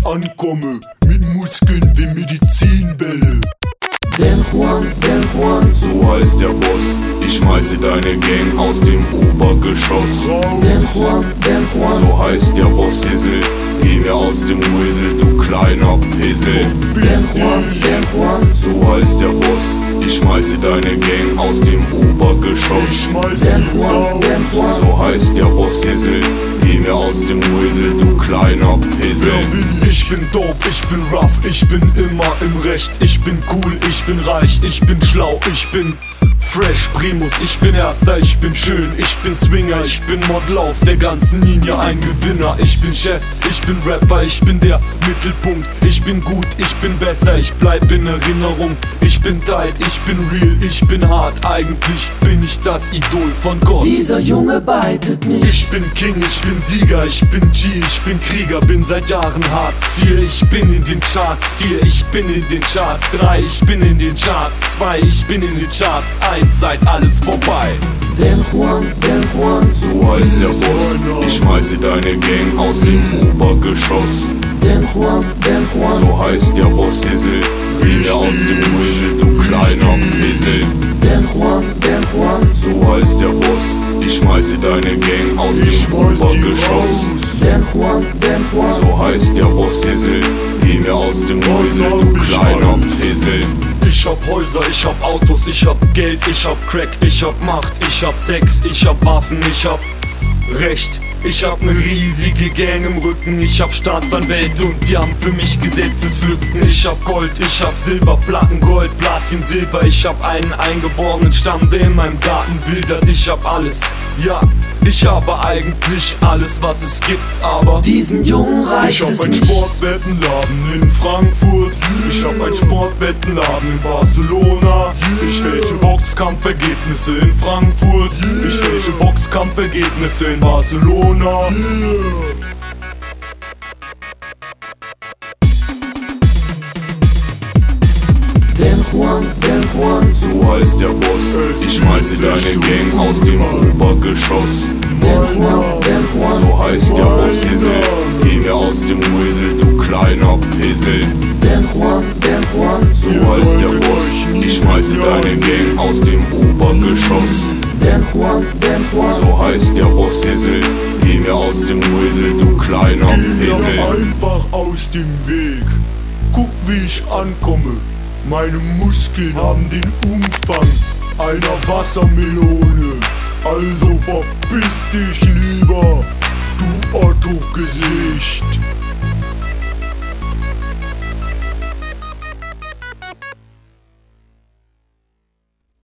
ankomme, mit Muskeln wie Medizinbälle. Don Juan, so heißt der Boss. Ich schmeiße deine Gang aus dem Obergeschoss. Don Juan, so heißt der Boss Hissel. Geh mir aus dem Rüssel, du kleiner Pissel. Don Juan, so heißt der Boss. Ich schmeiße deine Gang aus dem Obergeschoss. Don Juan, so heißt der Boss Hissel. Geh mir aus dem Rüssel, du kleiner Pissel. Ich bin dope, ich bin rough, ich bin immer im Recht. Ich bin cool, ich bin reich, ich bin schlau, ich bin fresh, Primus, ich bin Erster, ich bin schön, ich bin Swinger, ich bin Model auf der ganzen Linie, ein Gewinner. Ich bin Chef, ich bin Rapper, ich bin der Mittelpunkt. Ich bin gut, ich bin besser, ich bleib in Erinnerung. Ich bin tight, ich bin real, ich bin hart. Eigentlich bin ich das Idol von Gott. dieser Junge beitet mich. Ich bin King, ich bin Sieger, ich bin G, ich bin Krieger, bin seit Jahren Hartz IV. Ich bin in den Charts 4, ich bin in den Charts 3, ich bin in den Charts 2, ich bin in den Charts 1, seit alles vorbei. Don Juan, so heißt der Boss. Ich schmeiße deine Gang aus dem Obergeschoss. Don Juan, so heißt der Boss Hissel. Geh mir aus dem Rüssel, du kleiner Pissel. Don Juan, so heißt der Boss. Ich schmeiße deine Gang aus dem Obergeschoss. Don Juan, so heißt der Boss Hissel. Geh mir aus dem Rüssel, du kleiner Pissel. Ich hab Häuser, ich hab Autos, ich hab Geld, ich hab Crack, ich hab Macht, ich hab Sex, ich hab Waffen, ich hab Recht. Ich hab ne riesige Gang im Rücken, ich hab Staatsanwälte und die haben für mich Gesetzeslücken. Ich hab Gold, ich hab Silber, Platten, Gold, Platin, Silber. Ich hab einen eingeborenen Stamm, der in meinem Garten wildert. Ich hab alles, ja, ich habe eigentlich alles, was es gibt, aber diesem Jungen reicht ich hab es einen nicht. Sportwettenladen in Frankfurt, ich hab einen Sportwettenladen in Barcelona, ich fälsche Boxkampfergebnisse in Frankfurt, ich fälsche Boxkampfergebnisse in Barcelona. Don Juan, so heißt der Boss. Ich schmeiße deine Gang aus dem Obergeschoss. Don Juan, so heißt der Boss Hissel. Geh mir aus dem Rüssel, du kleiner Pissel. Don Juan, so heißt der Boss. Ich schmeiße deine Gang aus dem Obergeschoss. Don Juan, so heißt der Boss Hissel. Geh mir aus dem Rüssel, du kleiner Pissel. Einfach aus dem Weg. Guck, wie ich ankomme. Meine Muskeln haben den Umfang einer Wassermelone. Also verpiss dich lieber, du Otto-Gesicht.